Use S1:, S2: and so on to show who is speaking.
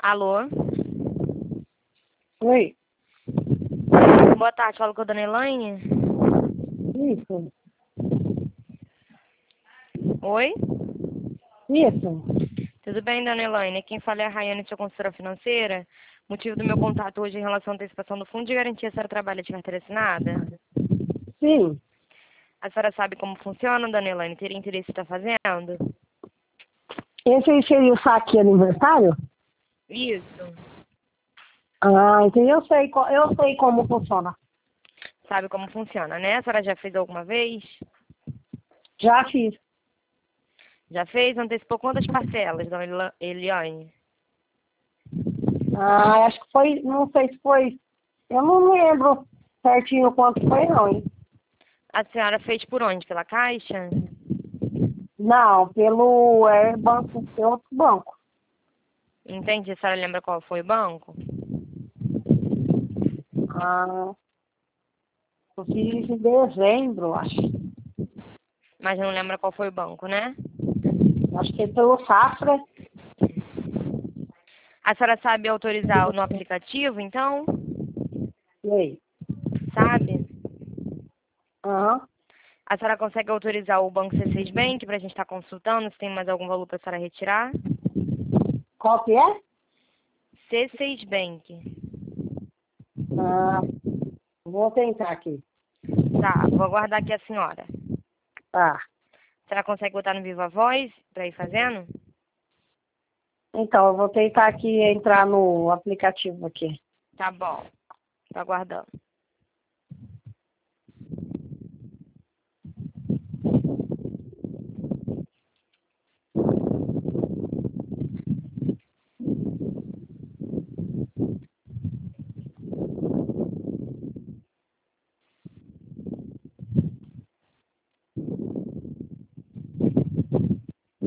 S1: Alô?
S2: Oi,
S1: Boa tarde, falo com a dona Elaine.
S2: isso,
S1: Oi?
S2: isso.
S1: Tudo bem, dona Elaine? Quem fala é a Rayane, sua consultora financeira. Motivo do meu contato hoje em relação à antecipação do fundo de garantia, a senhora trabalha de carteira assinada?
S2: Sim,
S1: A senhora sabe como funciona, dona Elaine? Teria interesse em estar fazendo?
S2: esse aí seria o saque aniversário?
S1: Isso.
S2: Ah, então eu sei como funciona.
S1: Sabe como funciona, né? A senhora já fez alguma vez?
S2: Já fiz.
S1: Já fez? Antecipou quantas parcelas, dona Elaine?
S2: Ah, acho que foi, não sei se foi, eu não lembro certinho quanto foi não, hein?
S1: A senhora fez por onde? Pela Caixa?
S2: Não, pelo banco, pelo outro banco.
S1: Entende? A senhora lembra qual foi o banco?
S2: Ah, eu fiz em dezembro, acho.
S1: Mas não lembra qual foi o banco, né?
S2: Acho que é pelo Safra.
S1: A senhora sabe autorizar no aplicativo, então?
S2: Sei.
S1: Sabe?
S2: Aham.
S1: A senhora consegue autorizar o Banco C6 Bank para a gente estar consultando se tem mais algum valor para a senhora retirar?
S2: Qual que é?
S1: C6 Bank.
S2: Ah, vou tentar aqui.
S1: Tá, vou aguardar aqui a senhora.
S2: Tá.
S1: A senhora consegue botar no Viva Voz para ir fazendo?
S2: Então, eu vou tentar aqui entrar no aplicativo aqui.
S1: Tá bom. Tô aguardando.